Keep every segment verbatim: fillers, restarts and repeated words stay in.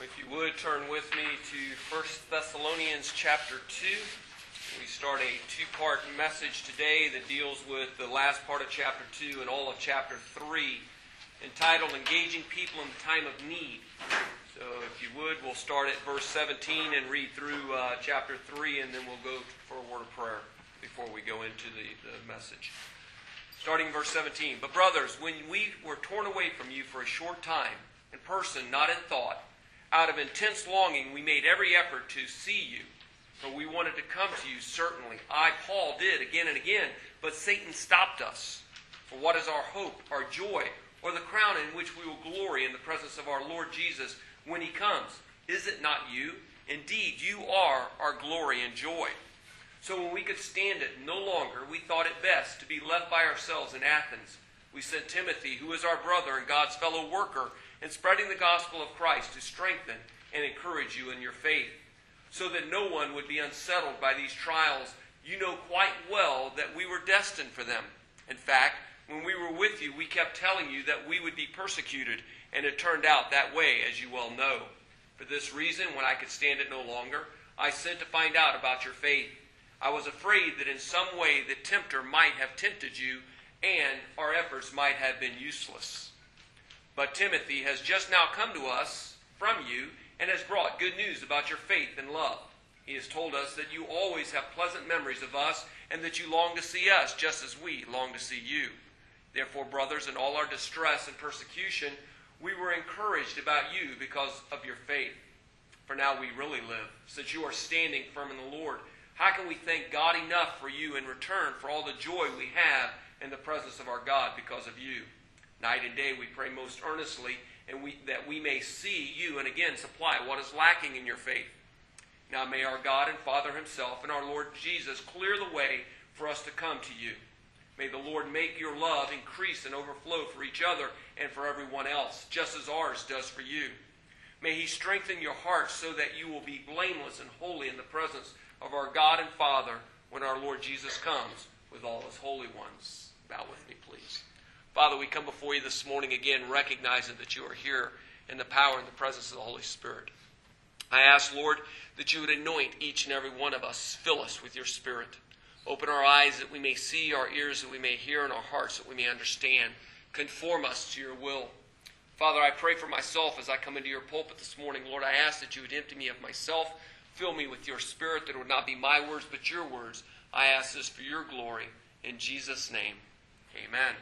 If you would, turn with me to First Thessalonians chapter two. We start a two-part message today that deals with the last part of chapter two and all of chapter three, entitled Engaging People in the Time of Need. So if you would, we'll start at verse seventeen and read through uh, chapter three, and then we'll go for a word of prayer before we go into the, the message. Starting verse seventeen. But brothers, when we were torn away from you for a short time, in person, not in thought, out of intense longing, we made every effort to see you, for we wanted to come to you, certainly. I, Paul, did again and again, but Satan stopped us. For what is our hope, our joy, or the crown in which we will glory in the presence of our Lord Jesus when he comes? Is it not you? Indeed, you are our glory and joy. So when we could stand it no longer, we thought it best to be left by ourselves in Athens. We sent Timothy, who is our brother and God's fellow worker, in spreading the gospel of Christ, to strengthen and encourage you in your faith, so that no one would be unsettled by these trials. You know quite well that we were destined for them. In fact, when we were with you, we kept telling you that we would be persecuted, and it turned out that way, as you well know. For this reason, when I could stand it no longer, I sent to find out about your faith. I was afraid that in some way the tempter might have tempted you, and our efforts might have been useless. But Timothy has just now come to us from you and has brought good news about your faith and love. He has told us that you always have pleasant memories of us and that you long to see us just as we long to see you. Therefore, brothers, in all our distress and persecution, we were encouraged about you because of your faith. For now we really live, since you are standing firm in the Lord. How can we thank God enough for you in return for all the joy we have in the presence of our God because of you? Night and day we pray most earnestly and we, that we may see you and again supply what is lacking in your faith. Now may our God and Father himself and our Lord Jesus clear the way for us to come to you. May the Lord make your love increase and overflow for each other and for everyone else, just as ours does for you. May he strengthen your hearts so that you will be blameless and holy in the presence of our God and Father when our Lord Jesus comes with all his holy ones. Bow with me, please. Father, we come before you this morning again, recognizing that you are here in the power and the presence of the Holy Spirit. I ask, Lord, that you would anoint each and every one of us, fill us with your Spirit. Open our eyes that we may see, our ears that we may hear, and our hearts that we may understand. Conform us to your will. Father, I pray for myself as I come into your pulpit this morning. Lord, I ask that you would empty me of myself, fill me with your Spirit, that it would not be my words but your words. I ask this for your glory. In Jesus' name, amen.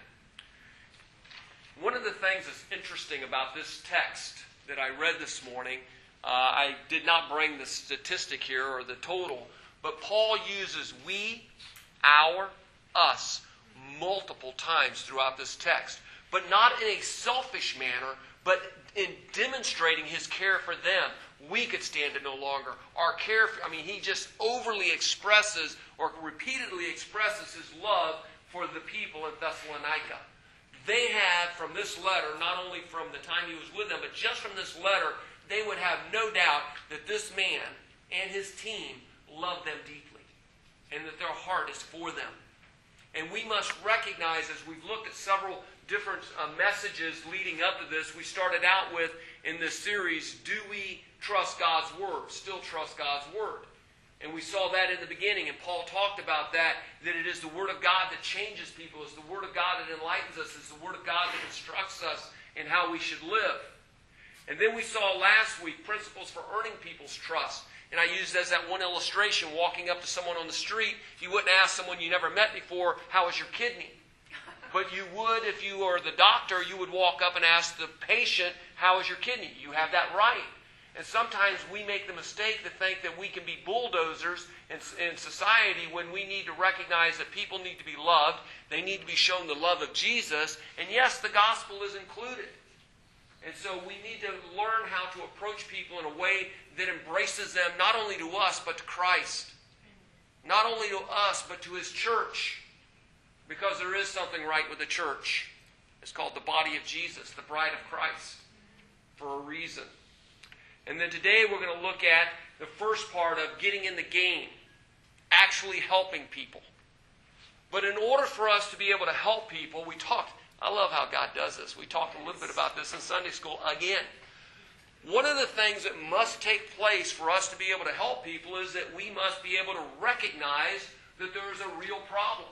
One of the things that's interesting about this text that I read this morning, uh, I did not bring the statistic here or the total, but Paul uses we, our, us multiple times throughout this text, but not in a selfish manner, but in demonstrating his care for them. We could stand it no longer. Our care, for, I mean, he just overly expresses or repeatedly expresses his love for the people in Thessalonica. They have, from this letter, not only from the time he was with them, but just from this letter, they would have no doubt that this man and his team love them deeply and that their heart is for them. And we must recognize, as we've looked at several different uh, messages leading up to this, we started out with, in this series, do we trust God's Word? Still trust God's Word. And we saw that in the beginning, and Paul talked about that, that it is the Word of God that changes people. It's the Word of God that enlightens us. It's the Word of God that instructs us in how we should live. And then we saw last week principles for earning people's trust. And I used as that one illustration, walking up to someone on the street, you wouldn't ask someone you never met before, how is your kidney? But you would, if you are the doctor, you would walk up and ask the patient, how is your kidney? You have that right. And sometimes we make the mistake to think that we can be bulldozers in, in society when we need to recognize that people need to be loved. They need to be shown the love of Jesus. And yes, the gospel is included. And so we need to learn how to approach people in a way that embraces them not only to us but to Christ. Not only to us but to his church. Because there is something right with the church. It's called the body of Jesus, the bride of Christ, for a reason. And then today we're going to look at the first part of getting in the game, actually helping people. But in order for us to be able to help people, we talked, I love how God does this. We talked a little bit about this in Sunday school again. one of the things that must take place for us to be able to help people is that we must be able to recognize that there is a real problem.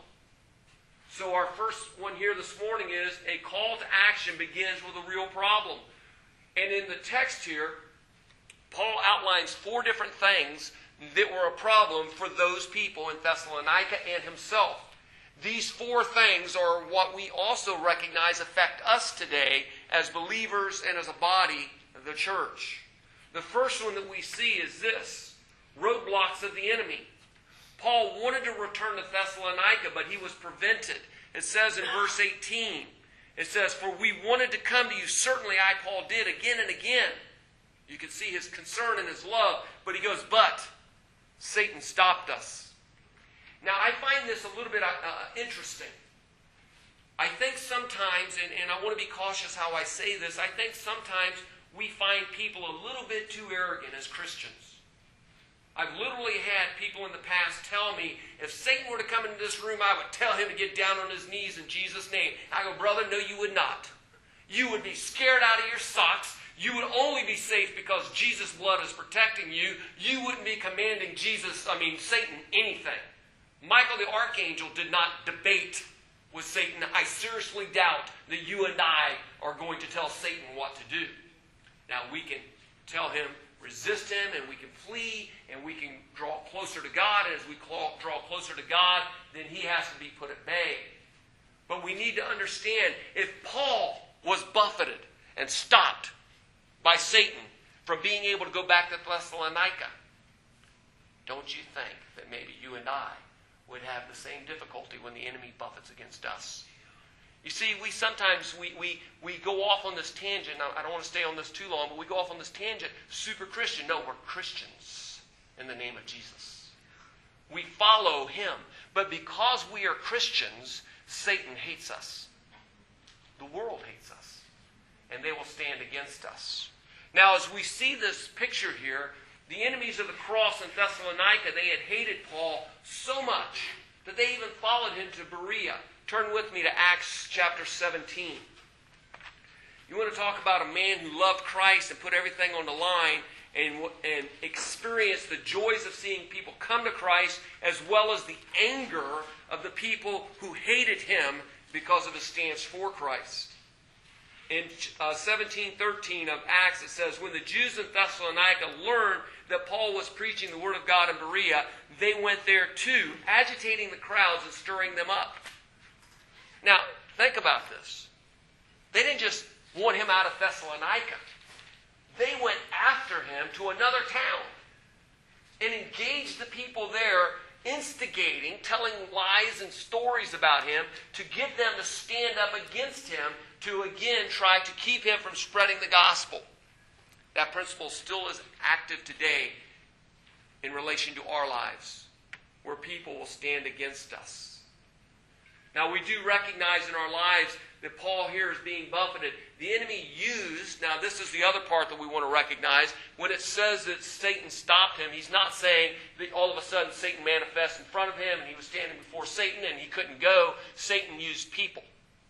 So our first one here this morning is a call to action begins with a real problem. And in the text here, Paul outlines four different things that were a problem for those people in Thessalonica and himself. These four things are what we also recognize affect us today as believers and as a body of the church. The first one that we see is this: roadblocks of the enemy. Paul wanted to return to Thessalonica, but he was prevented. It says in verse eighteen, it says, "For we wanted to come to you, certainly I, Paul, did again and again." You can see his concern and his love, but he goes, "But Satan stopped us." Now, I find this a little bit uh, interesting. I think sometimes, and, and I want to be cautious how I say this, I think sometimes we find people a little bit too arrogant as Christians. I've literally had people in the past tell me, if Satan were to come into this room, I would tell him to get down on his knees in Jesus' name. I go, "Brother, no, you would not. You would be scared out of your socks. You would only be safe because Jesus' blood is protecting you. You wouldn't be commanding Jesus, I mean, Satan, anything." Michael the Archangel did not debate with Satan. I seriously doubt that you and I are going to tell Satan what to do. Now, we can tell him, resist him, and we can flee, and we can draw closer to God. And as we draw closer to God, then he has to be put at bay. But we need to understand, if Paul was buffeted and stopped by Satan from being able to go back to Thessalonica, don't you think that maybe you and I would have the same difficulty when the enemy buffets against us? You see, we sometimes, we, we, we go off on this tangent. Now, I don't want to stay on this too long, but we go off on this tangent. Super Christian. No, we're Christians in the name of Jesus. We follow him. But because we are Christians, Satan hates us. The world hates us. And they will stand against us. Now, as we see this picture here, the enemies of the cross in Thessalonica, they had hated Paul so much that they even followed him to Berea. Turn with me to Acts chapter seventeen. You want to talk about a man who loved Christ and put everything on the line and, and experienced the joys of seeing people come to Christ, as well as the anger of the people who hated him because of his stance for Christ. In uh, seventeen thirteen of Acts, it says, "When the Jews in Thessalonica learned that Paul was preaching the word of God in Berea, they went there too, agitating the crowds and stirring them up." Now, think about this. They didn't just want him out of Thessalonica. They went after him to another town and engaged the people there, instigating, telling lies and stories about him to get them to stand up against him, to again try to keep him from spreading the gospel. That principle still is active today in relation to our lives, where people will stand against us. Now, we do recognize in our lives that Paul here is being buffeted. The enemy used, now this is the other part that we want to recognize, when it says that Satan stopped him, he's not saying that all of a sudden Satan manifests in front of him and he was standing before Satan and he couldn't go. Satan used people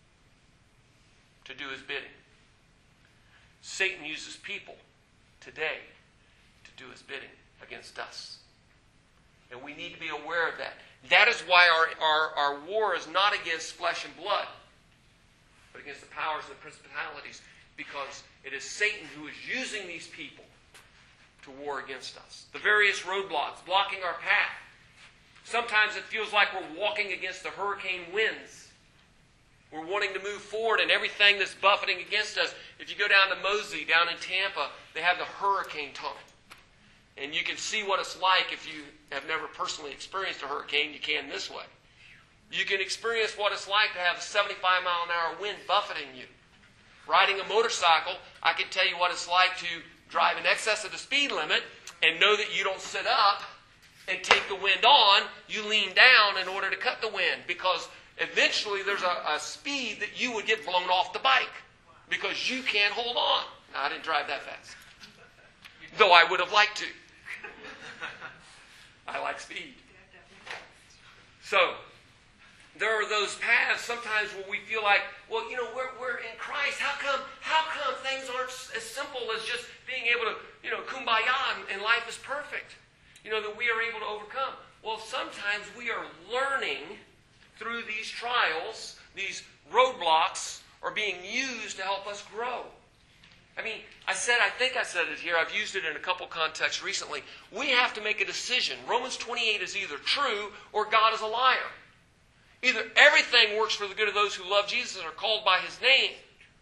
to do his bidding. Satan uses people today to do his bidding against us. And we need to be aware of that. That is why our, our, our war is not against flesh and blood, but against the powers and the principalities, because it is Satan who is using these people to war against us. The various roadblocks blocking our path. Sometimes it feels like we're walking against the hurricane winds. We're wanting to move forward and everything that's buffeting against us. If you go down to Mosey, down in Tampa, they have the hurricane tunnel. And you can see what it's like if you have never personally experienced a hurricane. You can this way. You can experience what it's like to have a seventy-five mile an hour wind buffeting you. Riding a motorcycle, I can tell you what it's like to drive in excess of the speed limit and know that you don't sit up and take the wind on. You lean down in order to cut the wind, because eventually there's a, a speed that you would get blown off the bike because you can't hold on. Now, I didn't drive that fast, though I would have liked to. I like speed. So, there are those paths sometimes where we feel like, well, you know, we're, we're in Christ. How come, how come things aren't as simple as just being able able to, you know, kumbaya and, and life is perfect. You know, that we are able to overcome. Well, sometimes we are learning through these trials, these roadblocks are being used to help us grow. I mean, I said, I think I said it here, I've used it in a couple contexts recently. We have to make a decision. Romans twenty-eight is either true or God is a liar. Either everything works for the good of those who love Jesus and are called by His name,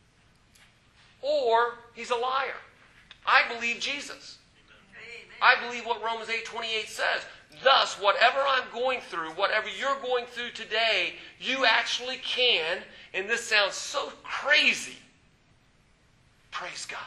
or He's a liar. I believe Jesus. I believe what Romans eight twenty-eight says. Thus, whatever I'm going through, whatever you're going through today, you actually can, and this sounds so crazy, praise God.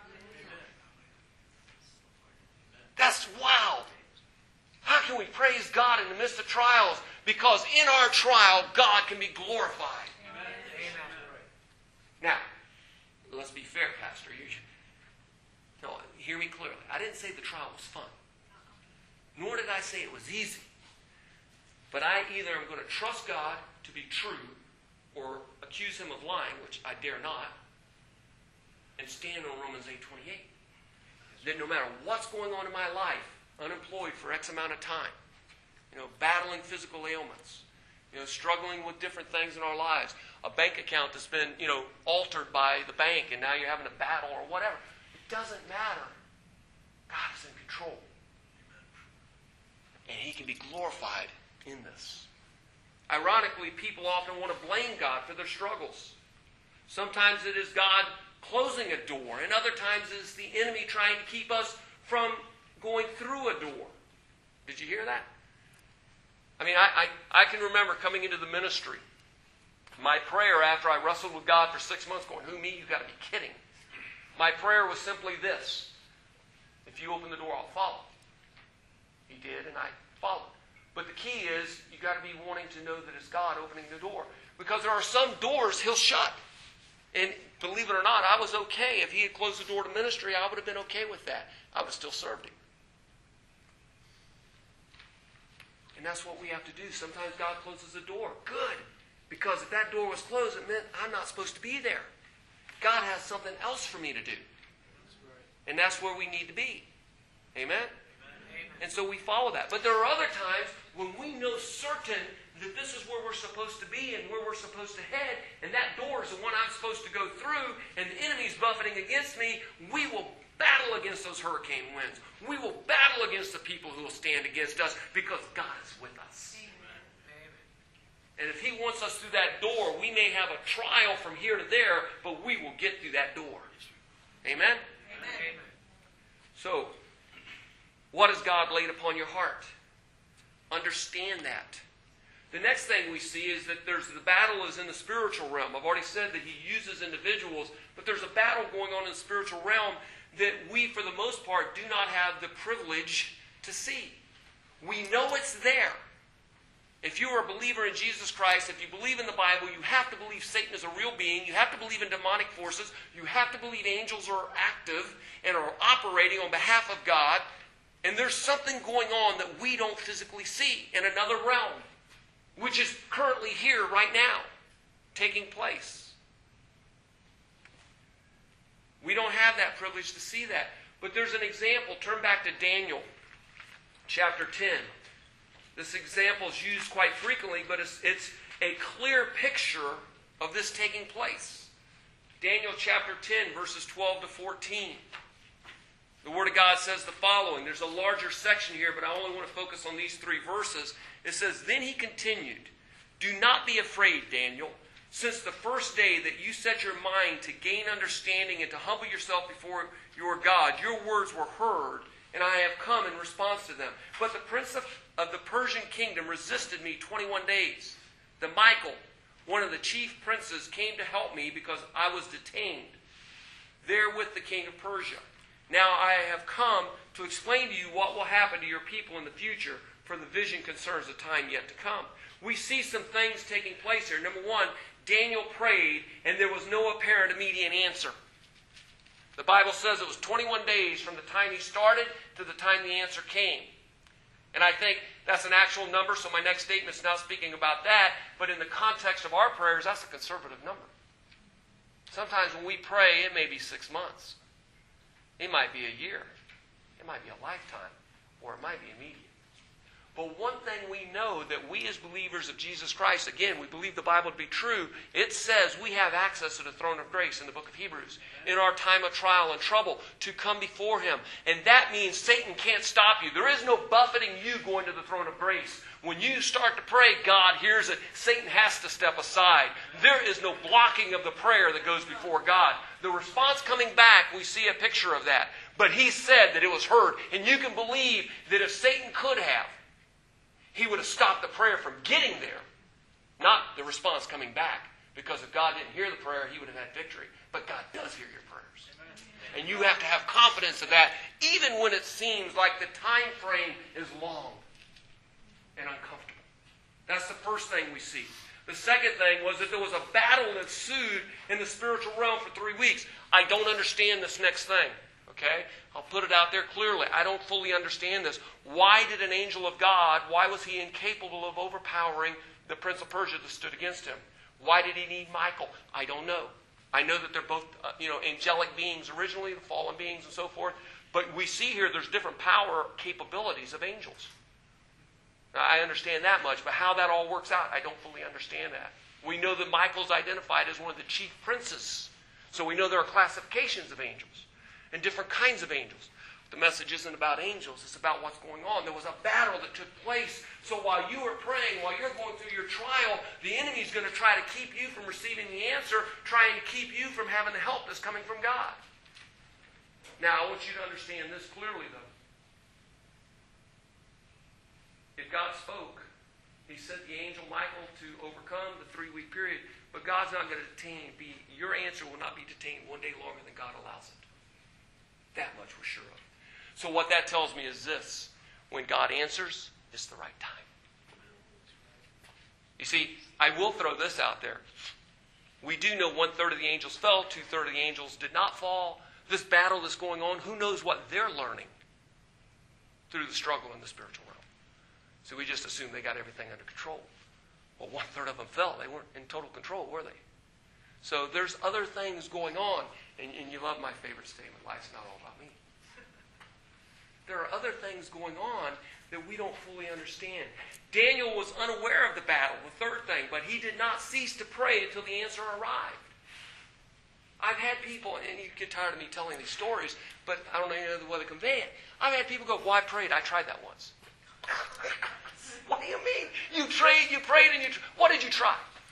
That's wild. How can we praise God in the midst of trials? Because in our trial, God can be glorified. Amen. Now, let's be fair, Pastor. You, no, hear me clearly. I didn't say the trial was fun. Nor did I say it was easy. But I either am going to trust God to be true or accuse Him of lying, which I dare not, and stand on Romans eight twenty-eight. That no matter what's going on in my life, unemployed for X amount of time, you know, battling physical ailments, you know, struggling with different things in our lives, a bank account that's been, you know, altered by the bank and now you're having a battle or whatever. It doesn't matter. God is in control. And He can be glorified in this. Ironically, people often want to blame God for their struggles. Sometimes it is God closing a door, and other times it's the enemy trying to keep us from going through a door. Did you hear that? I mean, I, I, I can remember coming into the ministry. My prayer after I wrestled with God for six months going, who me? You've got to be kidding. My prayer was simply this. If you open the door, I'll follow. He did, and I followed. But the key is, you've got to be wanting to know that it's God opening the door. Because there are some doors He'll shut. And believe it or not, I was okay. If He had closed the door to ministry, I would have been okay with that. I would have still served Him. And that's what we have to do. Sometimes God closes a door. Good. Because if that door was closed, it meant I'm not supposed to be there. God has something else for me to do. And that's where we need to be. Amen? And so we follow that. But there are other times when we know certain that this is where we're supposed to be and where we're supposed to head, and that door is the one I'm supposed to go through, and the enemy's buffeting against me. We will battle against those hurricane winds. We will battle against the people who will stand against us because God is with us. Amen. And if He wants us through that door, we may have a trial from here to there, but we will get through that door. Amen? Amen. So, what has God laid upon your heart? Understand that. The next thing we see is that there's the battle is in the spiritual realm. I've already said that He uses individuals, but there's a battle going on in the spiritual realm that we, for the most part, do not have the privilege to see. We know it's there. If you are a believer in Jesus Christ, if you believe in the Bible, you have to believe Satan is a real being. You have to believe in demonic forces. You have to believe angels are active and are operating on behalf of God. And there's something going on that we don't physically see in another realm, which is currently here right now, taking place. We don't have that privilege to see that. But there's an example. Turn back to Daniel chapter ten. This example is used quite frequently, but it's, it's a clear picture of this taking place. Daniel chapter ten, verses twelve to fourteen. The Word of God says the following. There's a larger section here, but I only want to focus on these three verses. It says, Then he continued, Do not be afraid, Daniel, since the first day that you set your mind to gain understanding and to humble yourself before your God, your words were heard, and I have come in response to them. But the prince of, of the Persian kingdom resisted me twenty-one days. The Michael, one of the chief princes, came to help me because I was detained there with the king of Persia. Now I have come to explain to you what will happen to your people in the future, for the vision concerns the time yet to come. We see some things taking place here. Number one, Daniel prayed, and there was no apparent immediate answer. The Bible says it was twenty-one days from the time he started to the time the answer came. And I think that's an actual number, so my next statement is not speaking about that, but in the context of our prayers, that's a conservative number. Sometimes when we pray, it may be six months. It might be a year. It might be a lifetime. Or it might be immediate. But one thing we know, that we as believers of Jesus Christ, again, we believe the Bible to be true. It says we have access to the throne of grace in the book of Hebrews in our time of trial and trouble to come before Him. And that means Satan can't stop you. There is no buffeting you going to the throne of grace. When you start to pray, God hears it. Satan has to step aside. There is no blocking of the prayer that goes before God. The response coming back, we see a picture of that. But He said that it was heard. And you can believe that if Satan could have, he would have stopped the prayer from getting there, not the response coming back. Because if God didn't hear the prayer, He would have had victory. But God does hear your prayers. And you have to have confidence of that, even when it seems like the time frame is long and uncomfortable. That's the first thing we see. The second thing was that there was a battle that ensued in the spiritual realm for three weeks. I don't understand this next thing. Okay? I'll put it out there clearly. I don't fully understand this. Why did an angel of God, why was he incapable of overpowering the prince of Persia that stood against him? Why did he need Michael? I don't know. I know that they're both, uh, you know, angelic beings originally, the fallen beings and so forth. But we see here there's different power capabilities of angels. Now, I understand that much, but how that all works out, I don't fully understand that. We know that Michael's identified as one of the chief princes. So we know there are classifications of angels and different kinds of angels. The message isn't about angels, it's about what's going on. There was a battle that took place. So while you are praying, while you're going through your trial, the enemy's going to try to keep you from receiving the answer, trying to keep you from having the help that's coming from God. Now, I want you to understand this clearly, though. If God spoke, He sent the angel Michael to overcome the three-week period, but God's not going to detain, be, your answer will not be detained one day longer than God allows it. That much we're sure of. So what that tells me is this. When God answers, it's the right time. You see, I will throw this out there. We do know one-third of the angels fell, two-thirds of the angels did not fall. This battle that's going on, who knows what they're learning through the struggle in the spiritual realm. So we just assume they got everything under control. Well, one-third of them fell. They weren't in total control, were they? So there's other things going on. And, and you love my favorite statement, life's not all about me. There are other things going on that we don't fully understand. Daniel was unaware of the battle, the third thing, but he did not cease to pray until the answer arrived. I've had people, and you get tired of me telling these stories, but I don't know any other way to convey it. I've had people go, well, I prayed. I tried that once. What do you mean? You prayed, you prayed, and you tried. What did you try?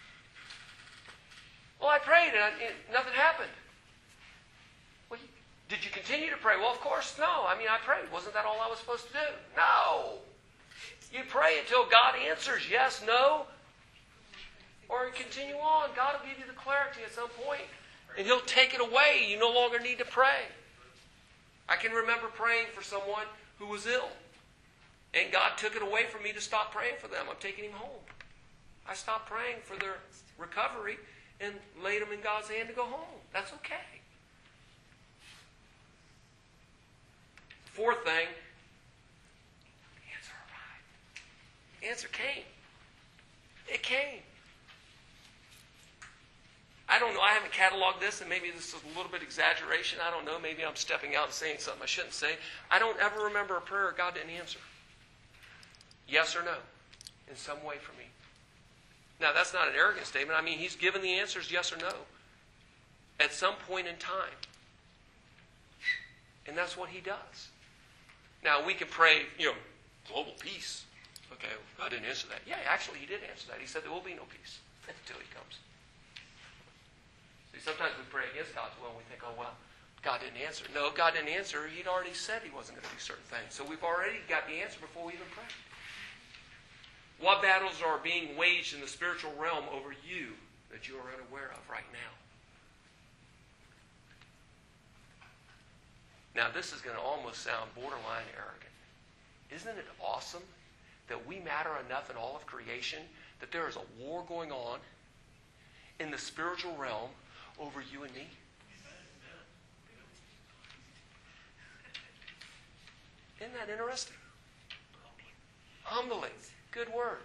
Well, I prayed, and, I, and nothing happened. Well, you, did you continue to pray? Well, of course, no. I mean, I prayed. Wasn't that all I was supposed to do? No. You pray until God answers yes, no, or continue on. God will give you the clarity at some point, and He'll take it away. You no longer need to pray. I can remember praying for someone who was ill, and God took it away from me to stop praying for them. I'm taking him home. I stopped praying for their recovery and laid them in God's hand to go home. That's okay. Fourth thing, the answer arrived. The answer came. It came. I don't know. I haven't cataloged this, and maybe this is a little bit exaggeration. I don't know. Maybe I'm stepping out and saying something I shouldn't say. I don't ever remember a prayer God didn't answer. Yes or no, in some way for me. Now, that's not an arrogant statement. I mean, He's given the answers yes or no at some point in time. And that's what He does. Now, we can pray, you know, global peace. Okay, well, God didn't answer that. Yeah, actually, He did answer that. He said there will be no peace until He comes. See, sometimes we pray against God's will and we think, oh, well, God didn't answer. No, God didn't answer. He'd already said He wasn't going to do certain things. So we've already got the answer before we even pray. What battles are being waged in the spiritual realm over you that you are unaware of right now? Now, this is going to almost sound borderline arrogant. Isn't it awesome that we matter enough in all of creation that there is a war going on in the spiritual realm over you and me? Isn't that interesting? Humbling. Good word.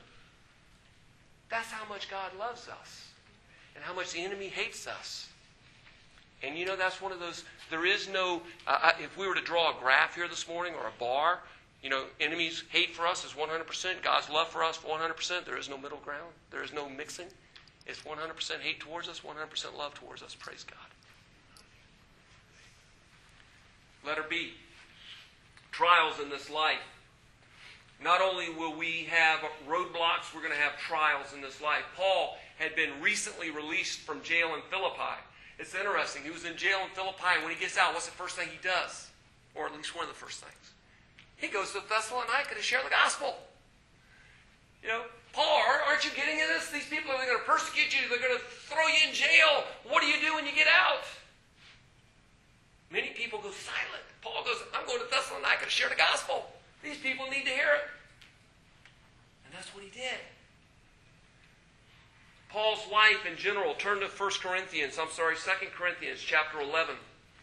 That's how much God loves us and how much the enemy hates us. And you know, that's one of those, there is no, uh, if we were to draw a graph here this morning or a bar, you know, enemies' hate for us is one hundred percent. God's love for us, one hundred percent. There is no middle ground. There is no mixing. It's one hundred percent hate towards us, one hundred percent love towards us. Praise God. Letter B. Trials in this life. Not only will we have roadblocks, we're going to have trials in this life. Paul had been recently released from jail in Philippi. It's interesting. He was in jail in Philippi, and when he gets out, what's the first thing he does? Or at least one of the first things. He goes to Thessalonica to share the gospel. You know, Paul, aren't you getting in this? These people are going to persecute you. They're going to throw you in jail. What do you do when you get out? Many people go silent. Paul goes, I'm going to Thessalonica to share the gospel. These people need to hear it. And that's what he did. Paul's life in general, turn to First Corinthians, I'm sorry, Second Corinthians chapter eleven.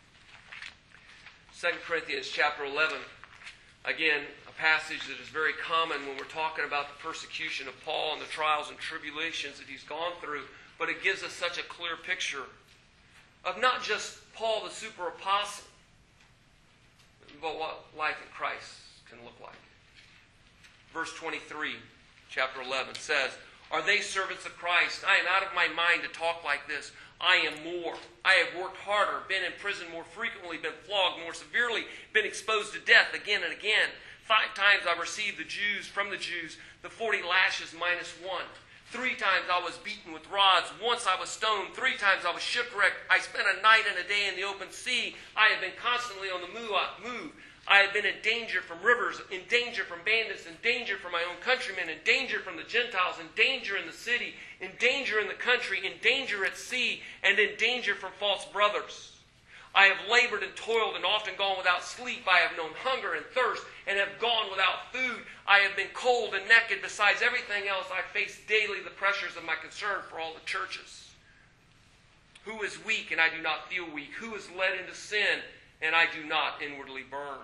Second Corinthians chapter eleven. Again, a passage that is very common when we're talking about the persecution of Paul and the trials and tribulations that he's gone through. But it gives us such a clear picture of not just Paul the super apostle, but what life in Christ can look like. Verse twenty-three, chapter eleven says, Are they servants of Christ? I am out of my mind to talk like this. I am more. I have worked harder, been in prison more frequently, been flogged more severely, been exposed to death again and again. Five times I received the Jews from the Jews the forty lashes minus one. Three times I was beaten with rods. Once I was stoned. Three times I was shipwrecked. I spent a night and a day in the open sea. I have been constantly on the move. I have been in danger from rivers, in danger from bandits, in danger from my own countrymen, in danger from the Gentiles, in danger in the city, in danger in the country, in danger at sea, and in danger from false brothers. I have labored and toiled and often gone without sleep. I have known hunger and thirst and have gone without food. I have been cold and naked. Besides everything else, I face daily the pressures of my concern for all the churches. Who is weak and I do not feel weak? Who is led into sin and I do not inwardly burn?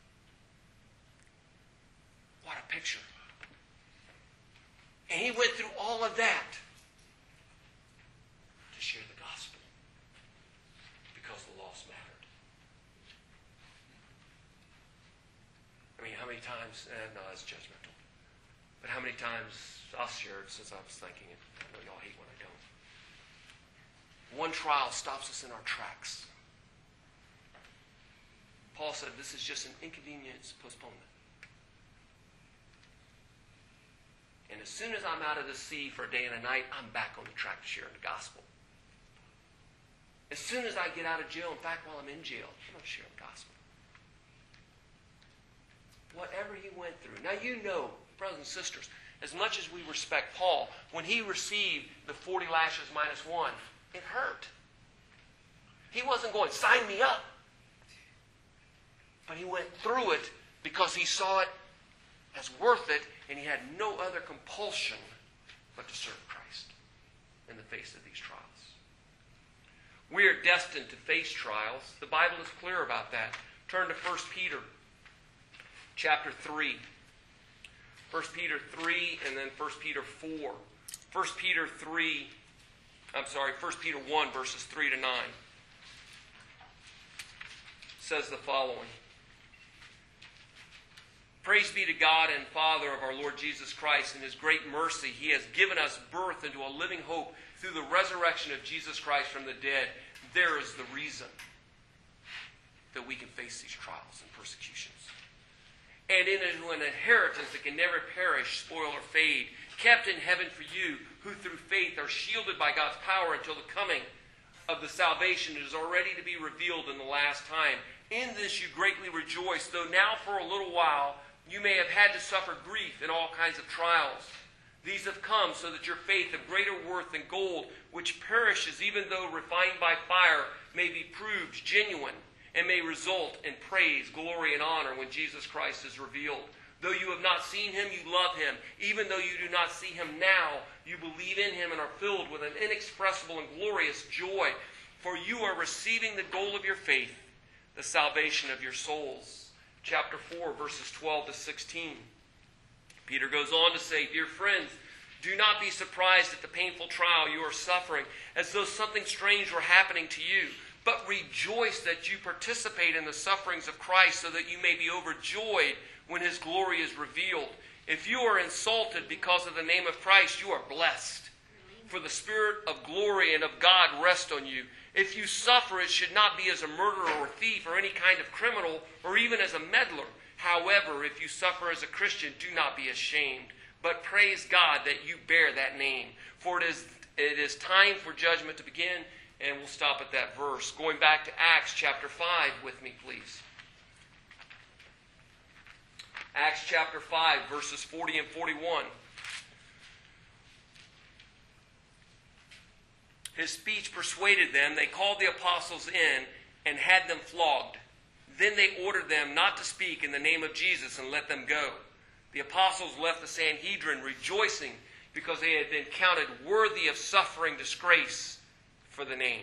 What a picture. And he went through all of that to share the gospel because the lost mattered. I mean, how many times, eh, no, that's judgmental, but how many times, I'll share it since I was thinking it. I know y'all hate when I don't. One trial stops us in our tracks. Paul said this is just an inconvenience postponement. And as soon as I'm out of the sea for a day and a night, I'm back on the track to sharing the gospel. As soon as I get out of jail, in fact, while I'm in jail, I'm going to share the gospel. Whatever he went through. Now you know, brothers and sisters, as much as we respect Paul, when he received the forty lashes minus one, it hurt. He wasn't going, sign me up. But he went through it because he saw it as worth it, and he had no other compulsion but to serve Christ in the face of these trials. We are destined to face trials. The Bible is clear about that. Turn to First Peter chapter three. First Peter three and then First Peter four. First Peter three, I'm sorry, First Peter one, verses three to nine. Says the following. Praise be to God and Father of our Lord Jesus Christ. In His great mercy, He has given us birth into a living hope through the resurrection of Jesus Christ from the dead. There is the reason that we can face these trials and persecutions. And in it, an inheritance that can never perish, spoil, or fade, kept in heaven for you, who through faith are shielded by God's power until the coming of the salvation that is already to be revealed in the last time. In this you greatly rejoice, though now for a little while you may have had to suffer grief in all kinds of trials. These have come so that your faith of greater worth than gold, which perishes even though refined by fire, may be proved genuine and may result in praise, glory, and honor when Jesus Christ is revealed. Though you have not seen Him, you love Him. Even though you do not see Him now, you believe in Him and are filled with an inexpressible and glorious joy. For you are receiving the goal of your faith, the salvation of your souls. Chapter four, verses twelve to sixteen. Peter goes on to say, Dear friends, do not be surprised at the painful trial you are suffering, as though something strange were happening to you. but rejoice that you participate in the sufferings of Christ, so that you may be overjoyed when his glory is revealed. If you are insulted because of the name of Christ, you are blessed, for the Spirit of glory and of God rest on you. If you suffer, it should not be as a murderer or thief or any kind of criminal or even as a meddler. However, if you suffer as a Christian, do not be ashamed, but praise God that you bear that name. For it is, it is time for judgment to begin, and we'll stop at that verse. Going back to Acts chapter five with me, please. Acts chapter five, verses forty and forty-one. His speech persuaded them. They called the apostles in and had them flogged. Then they ordered them not to speak in the name of Jesus and let them go. The apostles left the Sanhedrin rejoicing because they had been counted worthy of suffering disgrace for the name.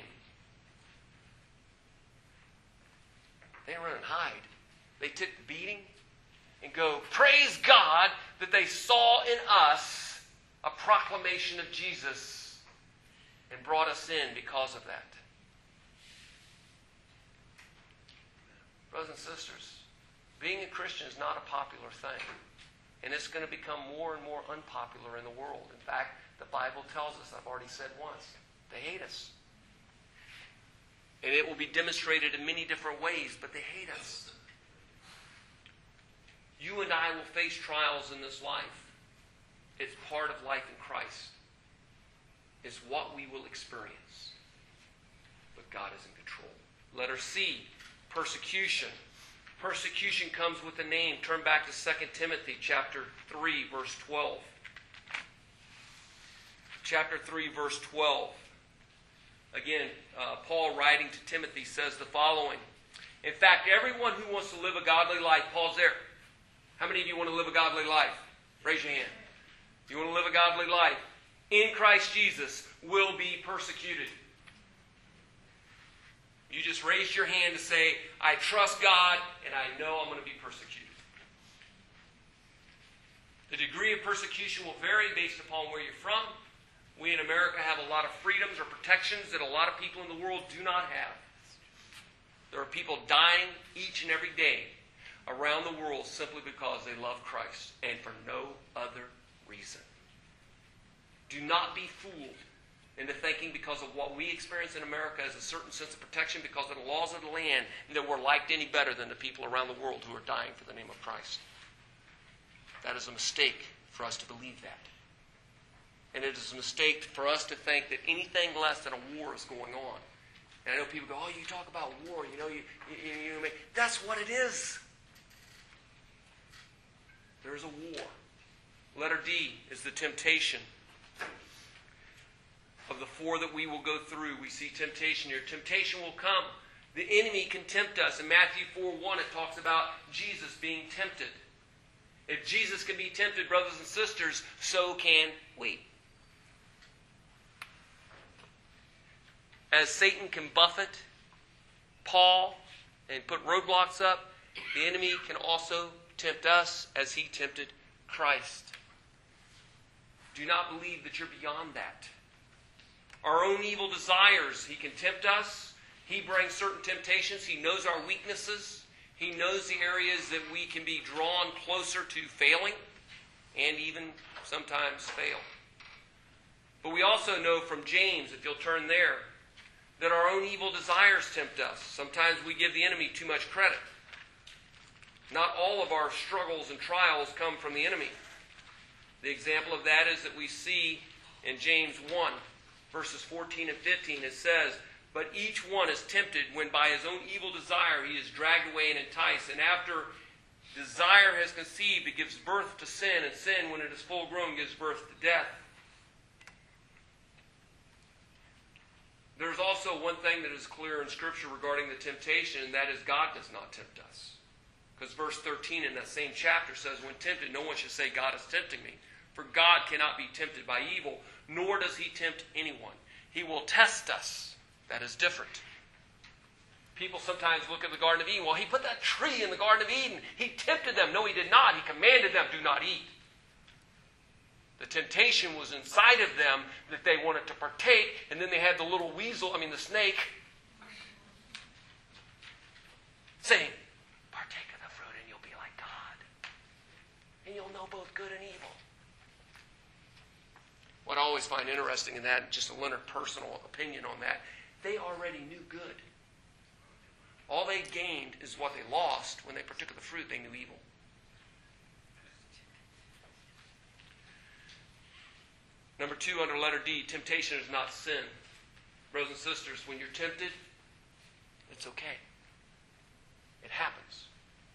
They didn't run and hide. They took the beating and go, praise God that they saw in us a proclamation of Jesus and brought us in because of that. Brothers and sisters, being a Christian is not a popular thing. And it's going to become more and more unpopular in the world. In fact, the Bible tells us, I've already said once, they hate us. And it will be demonstrated in many different ways, but they hate us. You and I will face trials in this life. It's part of life in Christ. It's what we will experience. But God is in control. Letter C, persecution. Persecution comes with a name. Turn back to Second Timothy chapter three, verse twelve. Chapter three, verse twelve. Again, uh, Paul writing to Timothy says the following. In fact, everyone who wants to live a godly life, Paul's there. How many of you want to live a godly life? Raise your hand. You want to live a godly life? In Christ Jesus will be persecuted. You just raised your hand to say, I trust God and I know I'm going to be persecuted. The degree of persecution will vary based upon where you're from. We in America have a lot of freedoms or protections that a lot of people in the world do not have. There are people dying each and every day around the world simply because they love Christ and for no other reason. Do not be fooled into thinking because of what we experience in America as a certain sense of protection because of the laws of the land that we're liked any better than the people around the world who are dying for the name of Christ. That is a mistake for us to believe that. And it is a mistake for us to think that anything less than a war is going on. And I know people go, oh, you talk about war, you know, you, you, you, you that's what it is. There's a war. Letter D is the temptation. Of the four that we will go through, we see temptation here. Temptation will come. The enemy can tempt us. In Matthew four one, it talks about Jesus being tempted. If Jesus can be tempted, brothers and sisters, so can we. As Satan can buffet Paul and put roadblocks up, the enemy can also tempt us as he tempted Christ. Do not believe that you're beyond that. Our own evil desires, he can tempt us. He brings certain temptations. He knows our weaknesses. He knows the areas that we can be drawn closer to failing and even sometimes fail. But we also know from James, if you'll turn there, that our own evil desires tempt us. Sometimes we give the enemy too much credit. Not all of our struggles and trials come from the enemy. The example of that is that we see in James one, verses fourteen and fifteen, it says, but each one is tempted when by his own evil desire he is dragged away and enticed. And after desire has conceived, it gives birth to sin. And sin, when it is full grown, gives birth to death. There's also one thing that is clear in Scripture regarding the temptation, and that is God does not tempt us. Because verse thirteen in that same chapter says, when tempted, no one should say, God is tempting me. For God cannot be tempted by evil, nor does he tempt anyone. He will test us. That is different. People sometimes look at the Garden of Eden. Well, he put that tree in the Garden of Eden. He tempted them. No, he did not. He commanded them, do not eat. The temptation was inside of them that they wanted to partake, and then they had the little weasel, I mean the snake, saying, partake of the fruit and you'll be like God. And you'll know both good and evil. What I always find interesting in that, just a Leonard personal opinion on that, they already knew good. All they gained is what they lost. When they partook of the fruit, they knew evil. Number two, under letter D, temptation is not sin. Brothers and sisters, when you're tempted, it's okay. It happens.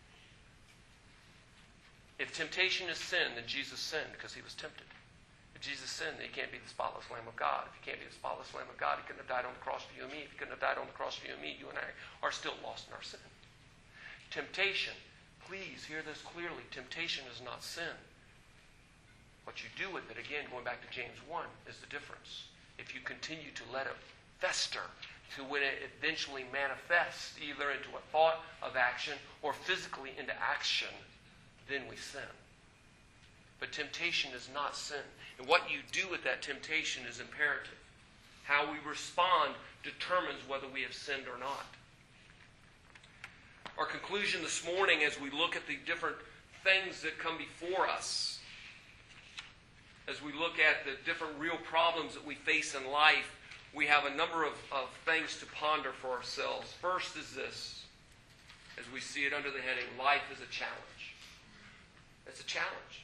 If temptation is sin, then Jesus sinned because he was tempted. If Jesus sinned, then he can't be the spotless Lamb of God. If he can't be the spotless Lamb of God, he couldn't have died on the cross for you and me. If he couldn't have died on the cross for you and me, you and I are still lost in our sin. Temptation, please hear this clearly. Temptation is not sin. What you do with it, again, going back to James one, is the difference. If you continue to let it fester, to when it eventually manifests either into a thought of action or physically into action, then we sin. But temptation is not sin. And what you do with that temptation is imperative. How we respond determines whether we have sinned or not. Our conclusion this morning, as we look at the different things that come before us, as we look at the different real problems that we face in life, we have a number of, of things to ponder for ourselves. First is this, as we see it under the heading, life is a challenge. It's a challenge.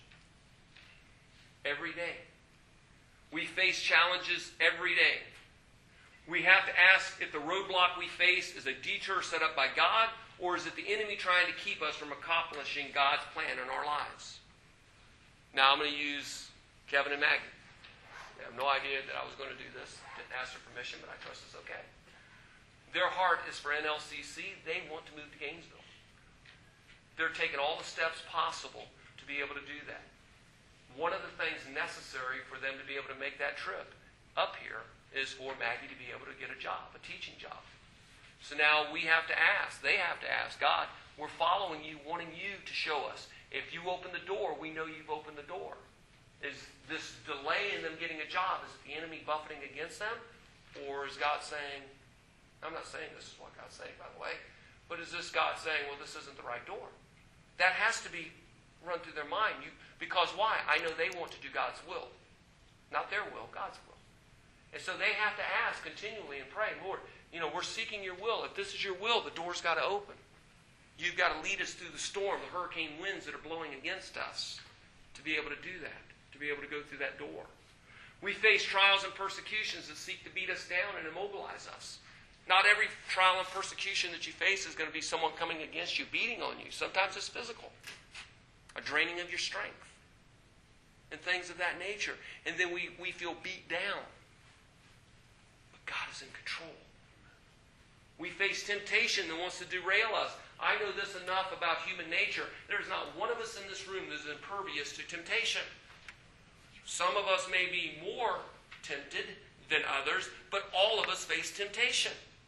Every day. We face challenges every day. We have to ask if the roadblock we face is a detour set up by God, or is it the enemy trying to keep us from accomplishing God's plan in our lives? Now I'm going to use Kevin and Maggie. They have no idea that I was going to do this. Didn't ask for permission, but I trust it's okay. Their heart is for N L C C. They want to move to Gainesville. They're taking all the steps possible to be able to do that. One of the things necessary for them to be able to make that trip up here is for Maggie to be able to get a job, a teaching job. So now we have to ask, they have to ask, God, we're following you, wanting you to show us. If you open the door, we know you've opened the door. Is this delay in them getting a job, is it the enemy buffeting against them? Or is God saying, I'm not saying this is what God's saying, by the way, but is this God saying, well, this isn't the right door? That has to be run through their mind. You, because why? I know they want to do God's will. Not their will, God's will. And so they have to ask continually and pray, Lord, you know, we're seeking your will. If this is your will, the door's got to open. You've got to lead us through the storm, the hurricane winds that are blowing against us, to be able to do that, to be able to go through that door. We face trials and persecutions that seek to beat us down and immobilize us. Not every trial and persecution that you face is going to be someone coming against you, beating on you. Sometimes it's physical, a draining of your strength, and things of that nature. And then we, we feel beat down. But God is in control. We face temptation that wants to derail us. I know this enough about human nature. There's not one of us in this room that is impervious to temptation. Some of us may be more tempted than others, but all of us face temptation.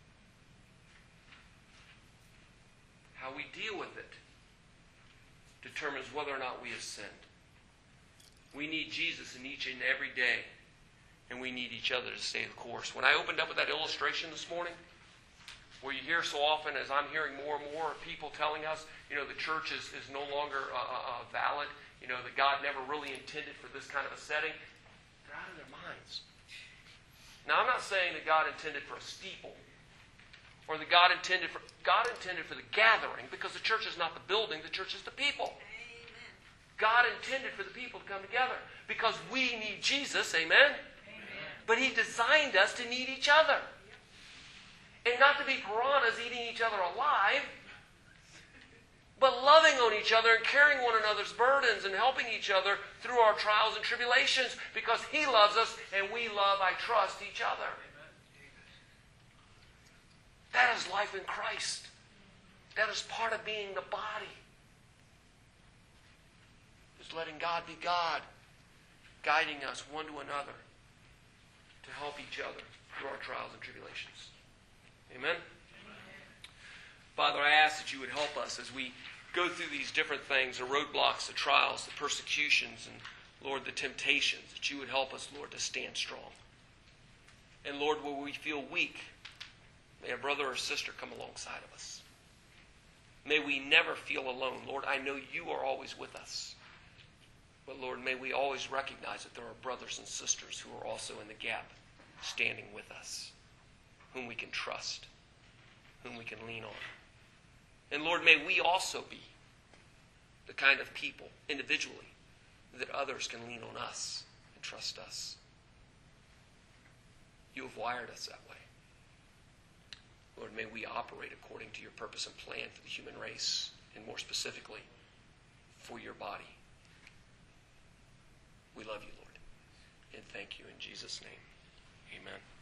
How we deal with it determines whether or not we have sinned. We need Jesus in each and every day, and we need each other to stay the course. When I opened up with that illustration this morning, where you hear so often, as I'm hearing more and more people telling us, you know, the church is, is no longer uh, uh, valid, you know, that God never really intended for this kind of a setting, they're out of their minds. Now, I'm not saying that God intended for a steeple, or that God intended for God intended for the gathering, because the church is not the building, the church is the people. Amen. God intended for the people to come together because we need Jesus, amen? Amen. But He designed us to need each other. And not to be piranhas eating each other alive, but loving on each other and carrying one another's burdens and helping each other through our trials and tribulations, because He loves us and we love, I trust, each other. That is life in Christ. That is part of being the body. Just letting God be God, guiding us one to another to help each other through our trials and tribulations. Amen? Amen? Father, I ask that you would help us as we go through these different things, the roadblocks, the trials, the persecutions, and, Lord, the temptations, that you would help us, Lord, to stand strong. And, Lord, where we feel weak, may a brother or sister come alongside of us. May we never feel alone. Lord, I know you are always with us. But Lord, may we always recognize that there are brothers and sisters who are also in the gap, standing with us, whom we can trust, whom we can lean on. And Lord, may we also be the kind of people, individually, that others can lean on us and trust us. You have wired us that way. Lord, may we operate according to your purpose and plan for the human race, and more specifically, for your body. We love you, Lord, and thank you in Jesus' name. Amen.